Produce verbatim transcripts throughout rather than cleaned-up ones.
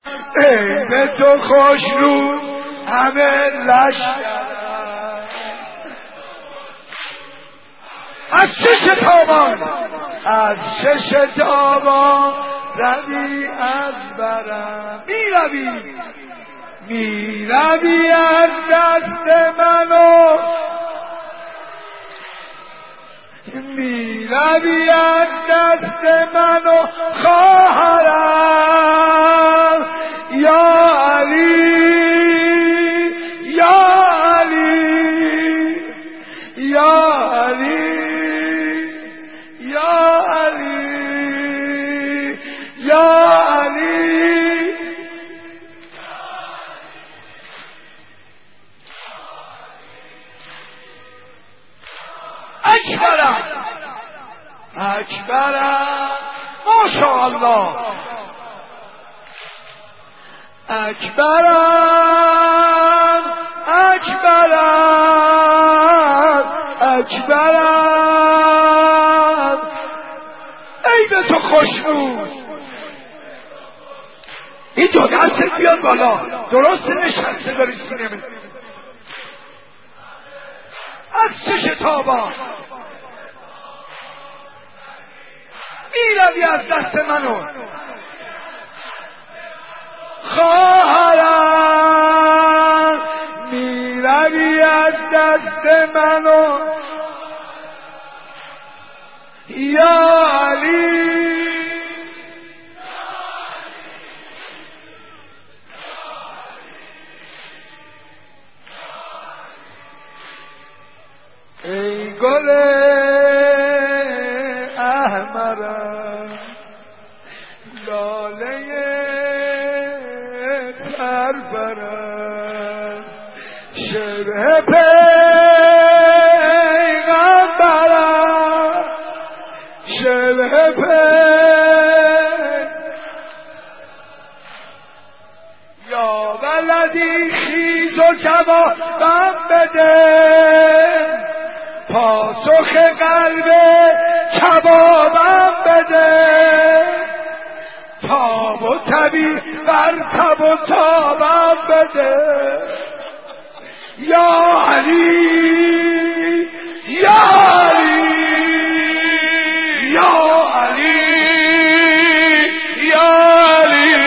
عین تو خوش رو همه لشکر از چه شتابان از چه شتابان روی از برم می روی می روی از دست منو می روی از دست منو خواهرم یا علی یا علی یا علی یا علی یا علی اکبرم اکبرم ماشاءالله اکبرم اکبرم اکبرم ای به تو خوشنود این دو دستت بیاد بالا درست نشسته داری سینه می از چه شتابان می روی از دست منو خواهرم می روی از دست منو یا علی ای گل احمرم لاله پرپرم شبه پیغمبرم شبه پیغمبرم یا ولدی خیز و جوابم بده پاسخ قلب کبابم بده تاب و تبی بر تب و تابم بده یا علی یا علی یا علی یا علی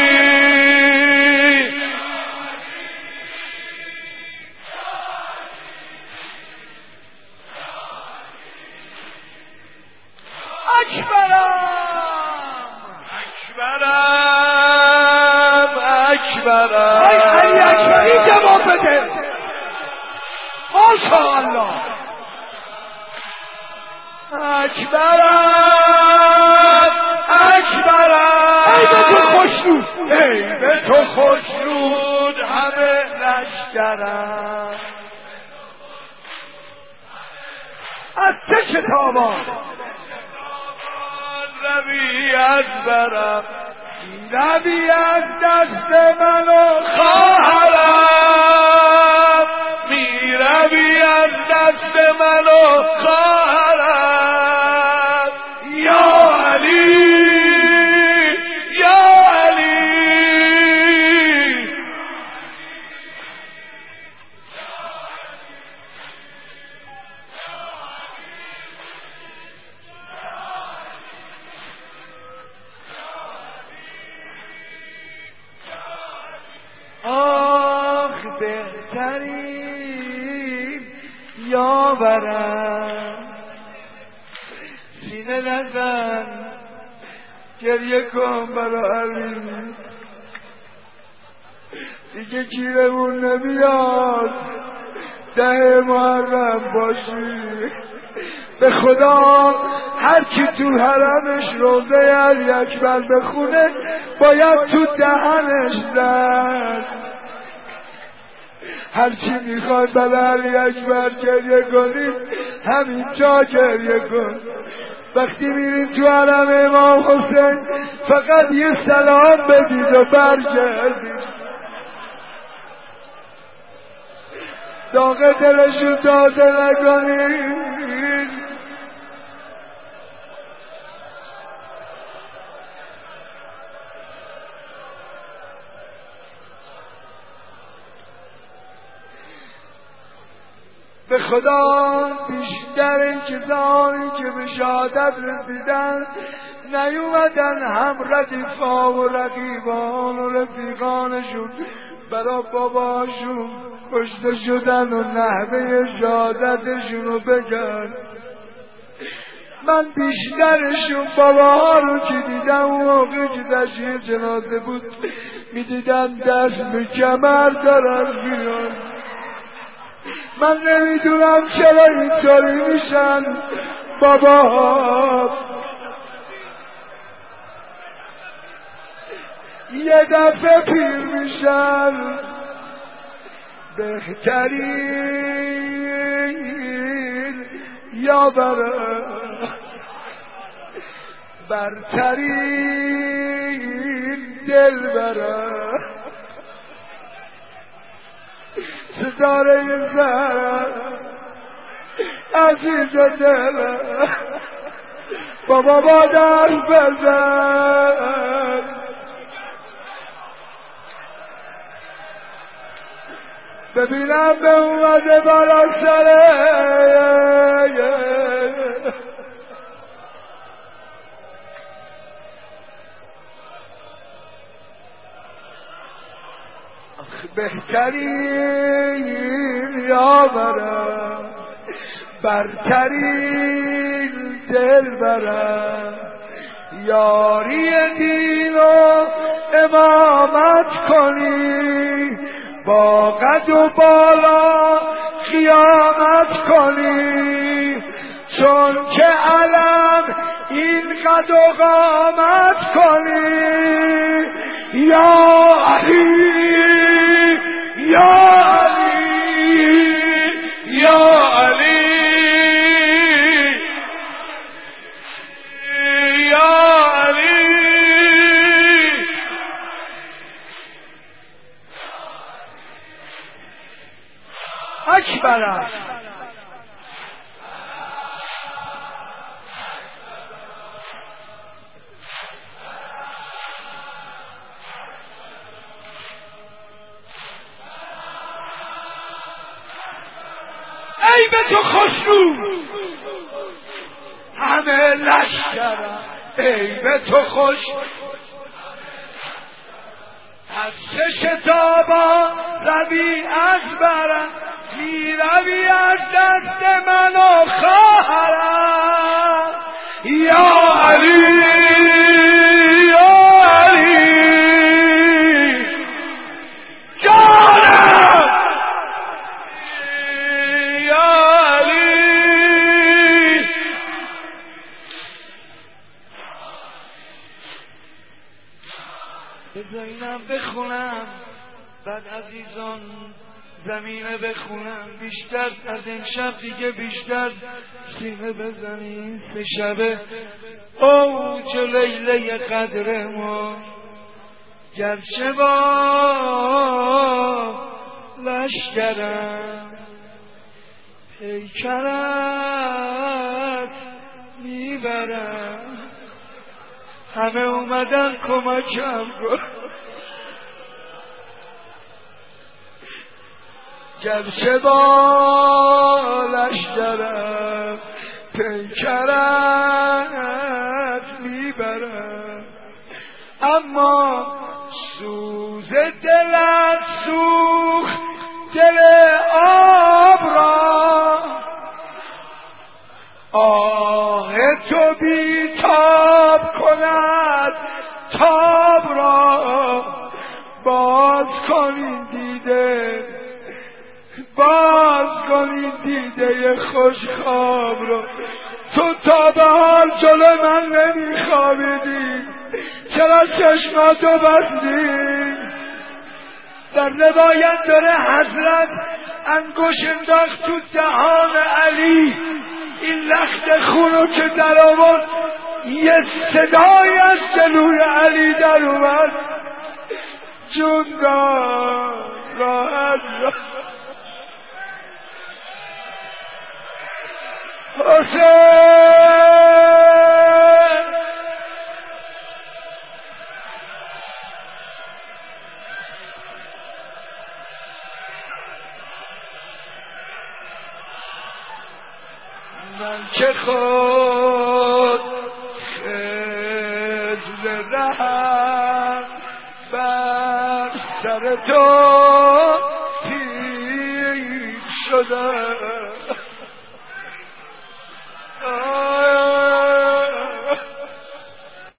اکبرم اکبرم ای علی اکبری جواب بده ماشاءالله اکبرم اکبرم ای به تو خوشنود ای به تو خوشنود همه لشکرم از چه شتابان روی از برم روی از دست منو خواهرم می روی از دست منو خواهرم یا علی یا علی آخ بهترین یاورم سینه نزن گریه کن برا علی دیگه گیرمون نمیاد ده محرم باشی به خدا هر کی تو حرمش روزه علی اکبر بخونه باید تو دهنش زد هر چی میخواد برای علی اکبر گریه کنید همینجا گریه کن وقتی میرین تو حرم امام حسین فقط یه سلام بدید و برگردید داغ دلشو تازه نکنید به خدا بیشتر این کسانی که به شهادت رسیدن نیومدن هم ردیفا و رقیبان و رفیقانشون برا باباشون کشته شدن و نحوه شهادتشون رو بگن. من بیشترشون باباها رو که دیدم اون موقع که تشییع جنازه بود میدیدم دست به کمر دارن میان. من نمیدونم چرا اینطوری میشن باباها. یه دفعه پیر میشن بهترین یا برا برترین دل برا ستاره زهر عزیز دل بابا با درد بزن ببینم به اومده برا سره بهترین یا برم برترین دل برم یاری دین و امامت کنی با قد و بالا قیامت کنی چون که علم این قد و قامت کنی یا علی یا علی یا علی یا علی اکبر است. ای به تو خوشرو همه لشکرم ای به تو خوش از چه شتابا روی از برم می روی از دست من و خواهرم یا علی یا علی جانم یا علی بذارینم بخونم بعد عزیزان زمینه بخونم بیشتر از امشب دیگه بیشتر سینه بزنیم سه شبه اوج لیله قدر ما گرچه با لشکرم پیکرت میبرم همه اومدن کمکم کن گرچه با لشکرم پیکرت میبرم اما سوز دلت سوخت دل آب را آه تو بی تاب کند تاب را باز کنین دیده باز کنین دیده خوش خواب رو تو تا به حال جلو من نمیخوابیدی چرا چشماتو بستی در روایت داره حضرت انگوش انداخت تو دهان علی این لخت خونو که در آورد یه صدای از جلوی علی در اومد جون دار راحت را حسین من که خود خجل رهم بر سر تو تیر شده